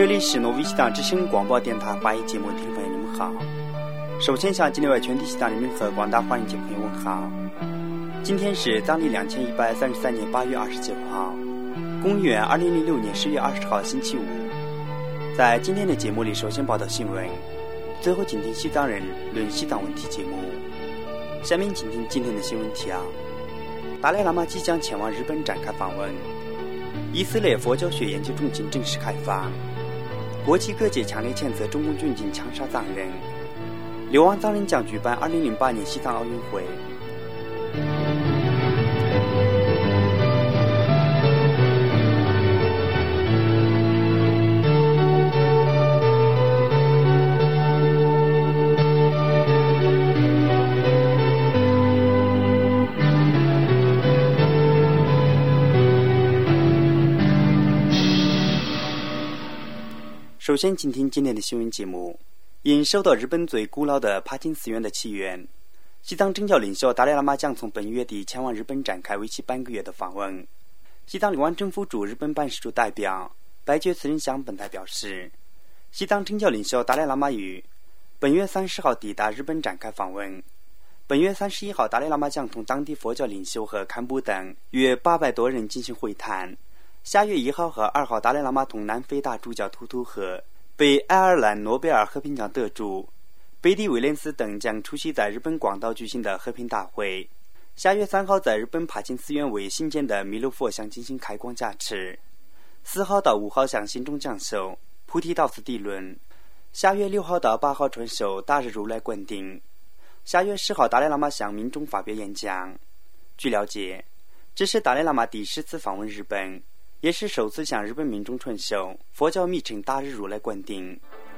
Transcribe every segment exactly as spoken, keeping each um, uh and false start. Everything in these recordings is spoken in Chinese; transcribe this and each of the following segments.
这里是诺维西党之声广播电台华语节目听众朋友你们好。首先向境内外全体西党人民和广大华人节朋友问好。今天是当历两千一百三十三年八月二十九号，公元二零零六年十月二十号星期五。在今天的节目里，首先报道新闻，最后请听西藏人论西藏问题节目。下面请听今天的新闻提要：达赖喇嘛即将前往日本展开访问，以色列佛教学研究中心正式开放，国际各界强烈谴责中共军警枪杀藏人，流亡藏人将举办二零零八年西藏奥运会。首先请听今天的新闻节目。因受到日本最古老的帕金寺院的祈愿，西藏政教领袖达赖喇嘛将从本月底前往日本展开为期半个月的访问。西藏流亡政府驻日本办事处代表白觉慈仁向本台表示，西藏政教领袖达赖喇嘛于本月三十号抵达日本展开访问。本月三十一号，达赖喇嘛将同当地佛教领袖和堪布等约八百多人进行会谈。下月一号和二号，达赖喇嘛同南非大主教图图和北爱尔兰诺贝尔和平奖得主贝蒂威廉斯等将出席在日本广岛举行的和平大会。下月三号，在日本帕金寺院为新建的弥勒佛像进行开光加持。四号到五号向信众讲授菩提道次地论。下月六号到八号传授大日如来灌顶。下月十号，达赖喇嘛向民众发表演讲。据了解，这是达赖喇嘛第十次访问日本，也是首次向日本民众传授佛教密乘大日如来灌顶。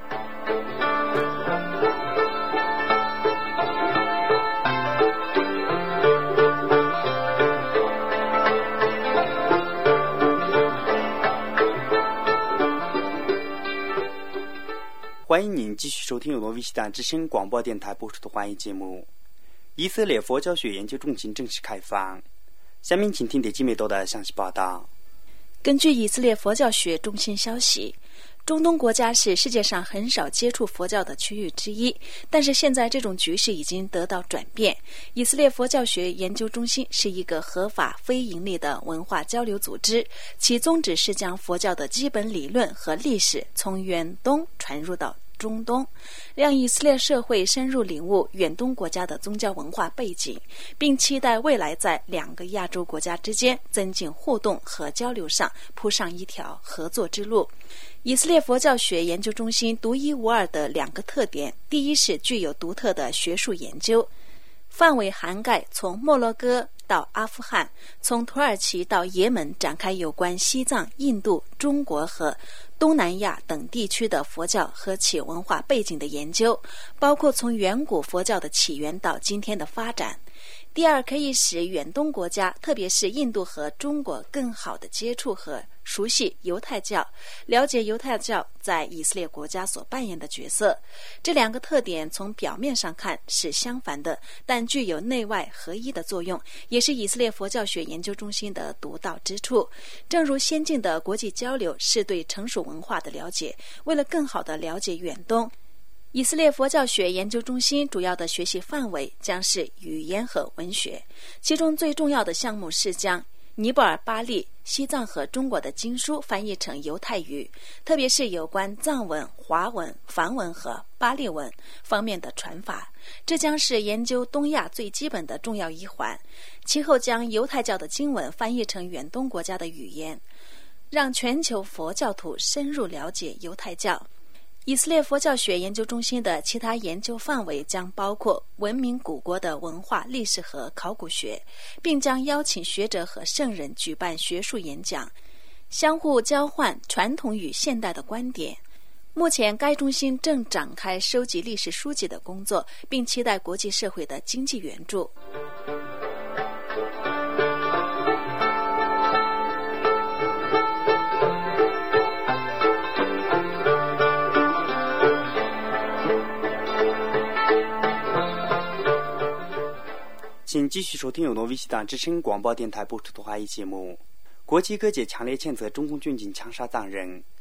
欢迎您继续收听由诺维西党之声广播电台播出的华语节目。以色列佛教学研究中心正式开放。下面请听德基美多的详细报道。 根据以色列佛教学中心消息，中东国家是世界上很少接触佛教的区域之一，但是现在这种局势已经得到转变。以色列佛教学研究中心是一个合法非盈利的文化交流组织，其宗旨是将佛教的基本理论和历史从远东传入到中东，让以色列社会深入领悟远东国家的宗教文化背景，并期待未来在两个亚洲国家之间增进互动和交流上铺上一条合作之路。以色列佛教学研究中心独一无二的两个特点，第一是具有独特的学术研究，范围涵盖从摩洛哥到阿富汗，从土耳其到也门，展开有关西藏、印度、中国和东南亚等地区的佛教和其文化背景的研究，包括从远古佛教的起源到今天的发展。第二，可以使远东国家，特别是印度和中国更好地接触和熟悉犹太教，了解犹太教在以色列国家所扮演的角色。这两个特点从表面上看是相反的，但具有内外合一的作用，也是以色列佛教学研究中心的独到之处。正如先进的国际交流是对成熟文化的了解，为了更好地了解远东，以色列佛教学研究中心主要的学习范围将是语言和文学，其中最重要的项目是将尼泊尔、巴利、西藏和中国的经书翻译成犹太语，特别是有关藏文、华文、梵文和巴利文方面的传法，这将是研究东亚最基本的重要一环。其后将犹太教的经文翻译成远东国家的语言，让全球佛教徒深入了解犹太教。以色列佛教学研究中心的其他研究范围将包括文明古国的文化、历史和考古学，并将邀请学者和圣人举办学术演讲，相互交换传统与现代的观点。目前该中心正展开收集历史书籍的工作，并期待国际社会的经济援助。 请继续收听由诺维西党之声广播电台播出的华语节目。国际各界强烈谴责中共军警枪杀藏人。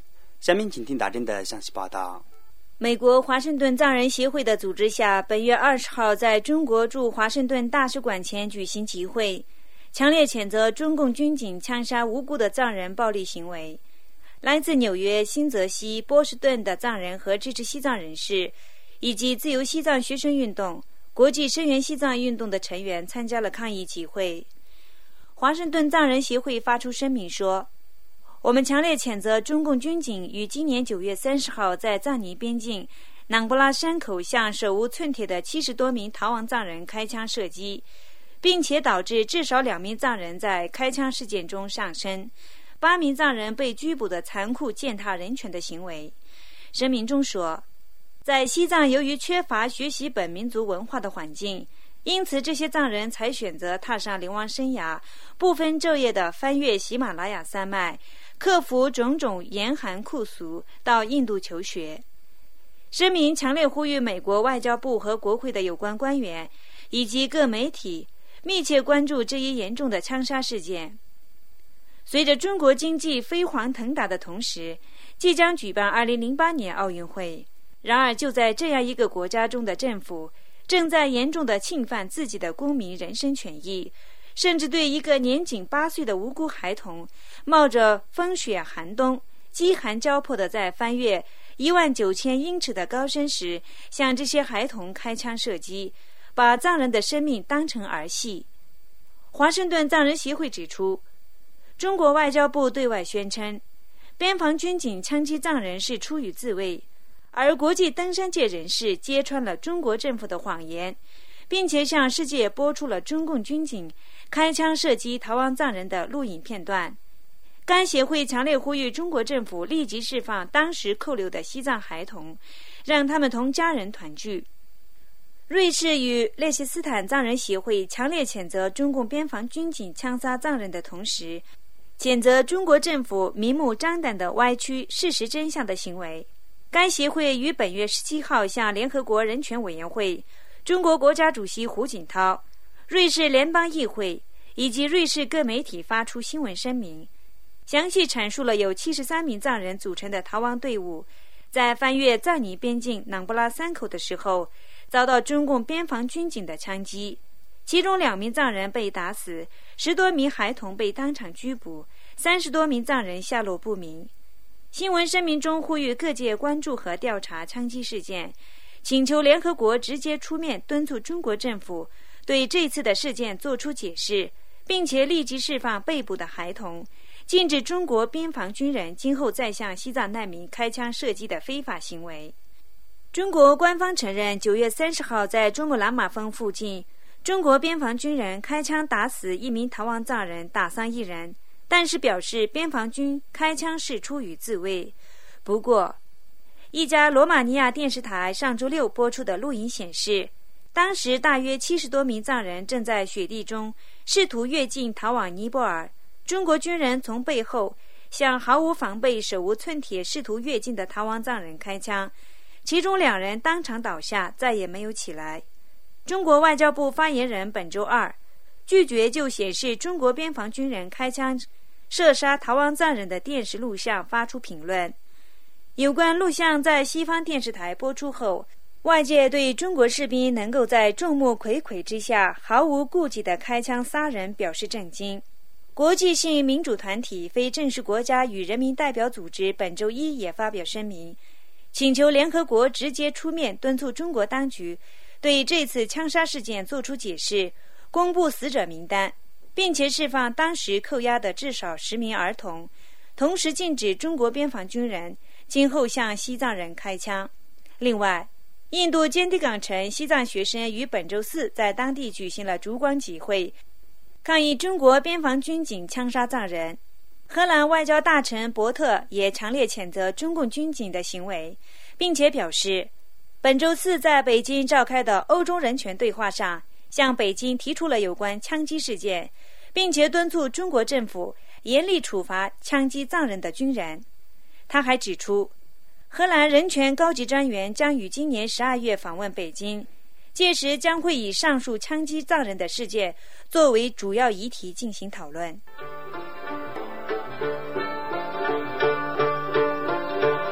下面请听大真的详细报道。 美国华盛顿藏人协会的组织下，本月二十号在中国驻华盛顿大使馆前举行集会，强烈谴责中共军警枪杀无辜的藏人暴力行为。来自纽约、新泽西、波士顿的藏人和支持西藏人士，以及自由西藏学生运动、国际声援西藏运动的成员参加了抗议集会。华盛顿藏人协会发出声明说，我们强烈谴责中共军警于今年九月三十号在藏尼边境囊布拉山口向手无寸铁的七十多名逃亡藏人开枪射击，并且导致至少两名藏人在开枪事件中丧生，八名藏人被拘捕的残酷践踏人权的行为。声明中说，在西藏由于缺乏学习本民族文化的环境，因此这些藏人才选择踏上流亡生涯，不分昼夜地翻越喜马拉雅山脉，克服种种严寒酷暑，到印度求学。声明强烈呼吁美国外交部和国会的有关官员以及各媒体密切关注这一严重的枪杀事件。随着中国经济飞黄腾达的同时，即将举办二零零八年奥运会。然而就在这样一个国家中的政府正在严重地侵犯自己的公民人身权益，甚至对一个年仅八岁的无辜孩童冒着风雪寒冬，饥寒交迫地在翻越一万九千英尺的高山时向这些孩童开枪射击，把藏人的生命当成儿戏。华盛顿藏人协会指出，中国外交部对外宣称边防军警枪击藏人是出于自卫，而国际登山界人士揭穿了中国政府的谎言，并且向世界播出了中共军警开枪射击逃亡藏人的录影片段。该协会强烈呼吁中国政府立即释放当时扣留的西藏孩童，让他们同家人团聚。瑞士与列希斯坦藏人协会强烈谴责中共边防军警枪杀藏人的同时，谴责中国政府明目张胆地歪曲事实真相的行为。该协会于本月十七号向联合国人权委员会、中国国家主席胡锦涛、瑞士联邦议会以及瑞士各媒体发出新闻声明，详细阐述了由七十三名藏人组成的逃亡队伍在翻越藏尼边境囊布拉山口的时候遭到中共边防军警的枪击，其中两名藏人被打死，十多名孩童被当场拘捕，三十多名藏人下落不明。新闻声明中呼吁各界关注和调查枪击事件，请求联合国直接出面敦促中国政府对这次的事件作出解释，并且立即释放被捕的孩童，禁止中国边防军人今后再向西藏难民开枪射击的非法行为。中国官方承认九月三十号在珠穆朗玛峰附近，中国边防军人开枪打死一名逃亡藏人，打伤一人，但是表示边防军开枪是出于自卫。不过，一家罗马尼亚电视台上周六播出的录影显示，当时大约七十多名藏人正在雪地中试图越境逃往尼泊尔，中国军人从背后向毫无防备、手无寸铁试图越境的逃亡藏人开枪，其中两人当场倒下，再也没有起来。中国外交部发言人本周二拒绝就显示中国边防军人开枪射杀逃亡藏人的电视录像发出评论。有关录像在西方电视台播出后，外界对中国士兵能够在众目睽睽之下毫无顾忌地开枪杀人表示震惊。国际性民主团体非正式国家与人民代表组织本周一也发表声明，请求联合国直接出面敦促中国当局对这次枪杀事件作出解释，公布死者名单，并且释放当时扣押的至少十名儿童，同时禁止中国边防军人今后向西藏人开枪。另外，印度坚地港城西藏学生于本周四在当地举行了烛光集会，抗议中国边防军警枪杀藏人。荷兰外交大臣伯特也强烈谴责中共军警的行为，并且表示，本周四在北京召开的欧洲人权对话上，向北京提出了有关枪击事件，并且敦促中国政府严厉处罚枪击藏人的军人。他还指出，荷兰人权高级专员将于今年十二月访问北京，届时将会以上述枪击藏人的事件作为主要议题进行讨论。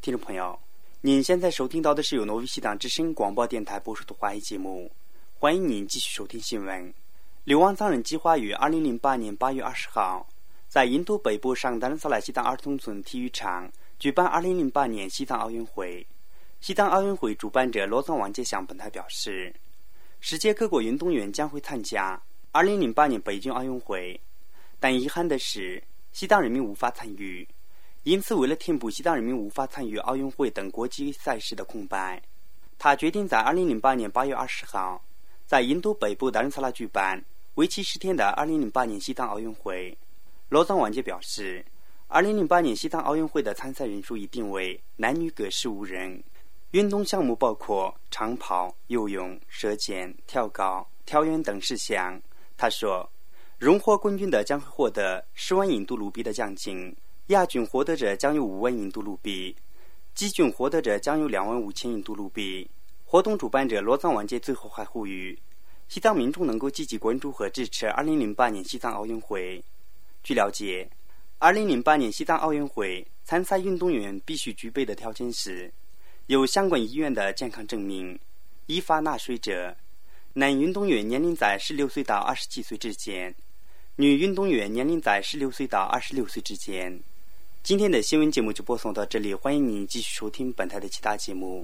听众朋友，您现在收听到的是由挪威西党之声广播电台播出的华语节目，欢迎您继续收听新闻。流亡藏人计划于二零零八年八月二十号在印度北部上达兰萨拉西藏儿童村体育场举办二零零八年西藏奥运会。西藏奥运会主办者罗藏王杰向本台表示，世界各国运动员将会参加二零零八年北京奥运会，但遗憾的是西藏人民无法参与，因此为了填补西藏人民无法参与奥运会等国际赛事的空白，他决定在二零零八年八月二十号在印度北部达兰萨拉举办为期十天的二零零八年西藏奥运会。罗藏王杰表示，二零零八年西藏奥运会的参赛人数已定为男女各十五人，运动项目包括长跑、游泳、射箭、跳高、跳远等事项。他说，荣获冠军的将会获得十万印度卢比的奖金，亚军获得者将有五万印度卢比，季军获得者将有两万五千印度卢比。活动主办者罗藏王杰最后还呼吁西藏民众能够积极关注和支持二零零八年西藏奥运会。据了解，二零零八年西藏奥运会参赛运动员必须具备的条件是有相关医院的健康证明，依法纳税者，男运动员年龄在十六岁到二十七岁之间，女运动员年龄在十六岁到二十六岁之间。今天的新闻节目就播送到这里，欢迎您继续收听本台的其他节目。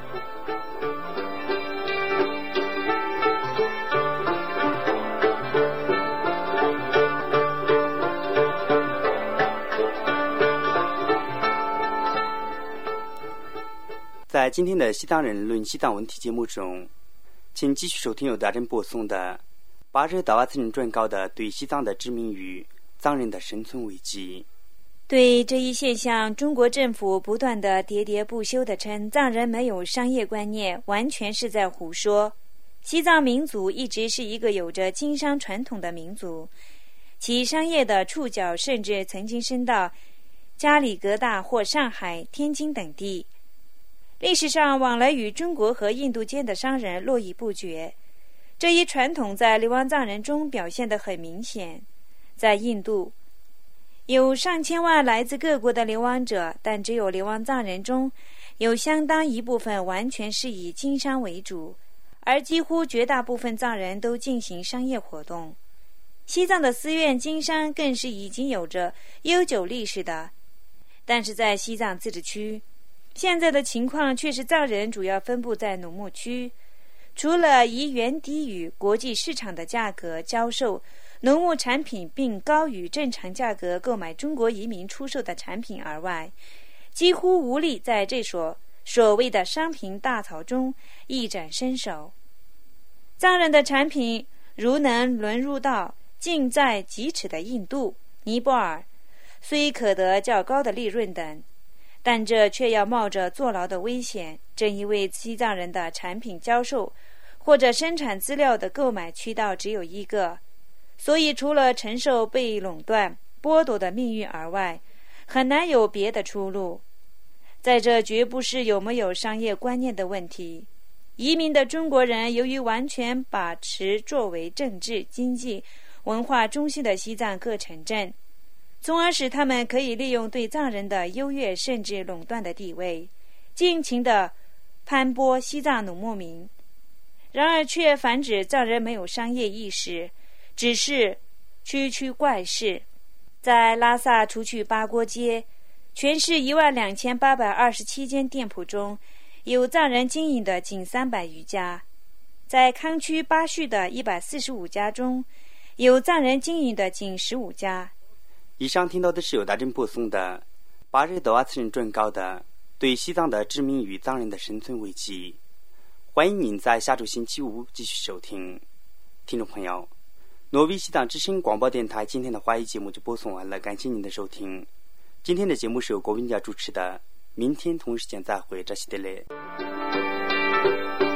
在今天的西藏人论西藏问题节目中，请继续收听由大人播送的巴热达瓦次人撰稿的对西藏的殖民与藏人的生存危机。 对这一现象，中国政府不断的喋喋不休地称藏人没有商业观念，完全是在胡说。西藏民族一直是一个有着经商传统的民族，其商业的触角甚至曾经伸到加里格大或上海、天津等地。历史上往来与中国和印度间的商人络绎不绝，这一传统在流亡藏人中表现得很明显。在印度，有上千万来自各国的流亡者，但只有流亡藏人中有相当一部分完全是以经商为主，而几乎绝大部分藏人都进行商业活动。西藏的寺院经商更是已经有着悠久历史的，但是在西藏自治区，现在的情况却是藏人主要分布在农牧区，除了以远低于国际市场的价格销售农牧产品并高于正常价格购买中国移民出售的产品而外，几乎无力在这所所谓的商品大潮中一展身手。藏人的产品如能沦入到近在咫尺的印度、尼泊尔，虽可得较高的利润等，但这却要冒着坐牢的危险。正因为西藏人的产品销售或者生产资料的购买渠道只有一个，所以除了承受被垄断、剥夺的命运而外，很难有别的出路。在这绝不是有没有商业观念的问题。移民的中国人由于完全把持作为政治、经济、文化中心的西藏各城镇，从而使他们可以利用对藏人的优越甚至垄断的地位，尽情地攀剥西藏农牧民。然而却反指藏人没有商业意识，只是区区怪事。在拉萨除去八锅街，全市一万两千八百二十七间店铺中，有藏人经营的仅三百余家。在康区巴旭的一百四十五家中，有藏人经营的仅十五家。 以上听到的是由大真播送的巴热达瓦次人撰稿的对西藏的殖民与藏人的生存危机。欢迎您在下周星期五继续收听。听众朋友，挪威西藏之声广播电台今天的华语节目就播送完了，感谢您的收听。今天的节目是由郭文佳主持的，明天同一时间再会，这是的嘞。